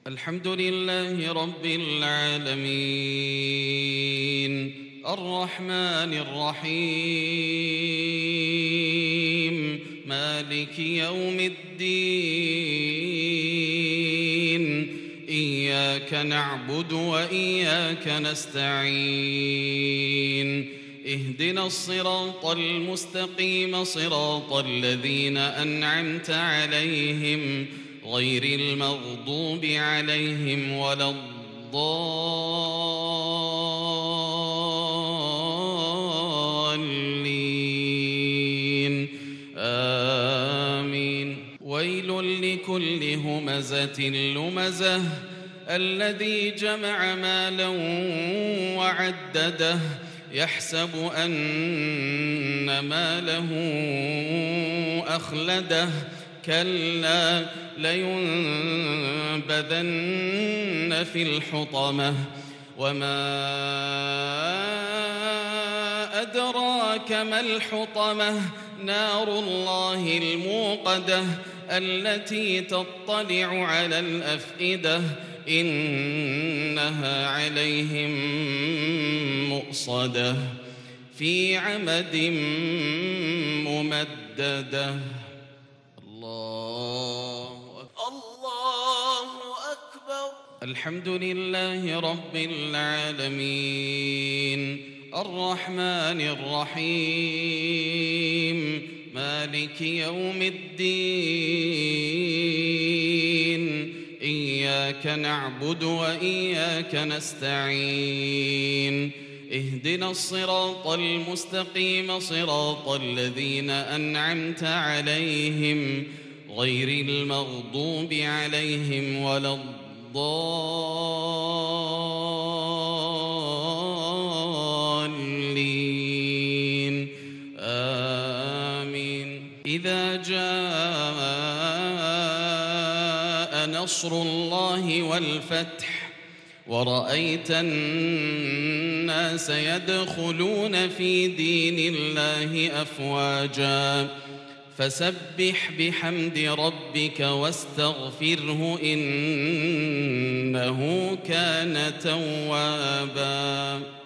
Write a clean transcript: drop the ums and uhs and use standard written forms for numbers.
الحمد لله رب العالمين الرحمن الرحيم مالك يوم الدين إياك نعبد وإياك نستعين اهدنا الصراط المستقيم صراط الذين أنعمت عليهم غير المغضوب عليهم ولا الضالين آمين. ويل لكل همزة لمزة الذي جمع مالا وعدده يحسب أن ماله أخلده كلا لينبذن في الحطمة وما أدراك ما الحطمة نار الله الموقدة التي تطلع على الأفئدة إنها عليهم مؤصدة في عمد ممددة. الله أكبر. الحمد لله رب العالمين الرحمن الرحيم مالك يوم الدين إياك نعبد وإياك نستعين اهدنا الصراط المستقيم صراط الذين أنعمت عليهم غير المغضوب عليهم ولا الضالين آمين. إذا جاء نصر الله والفتح ورأيت الناس يدخلون في دين الله أفواجا فسبح بحمد ربك واستغفره إنه كان توابا.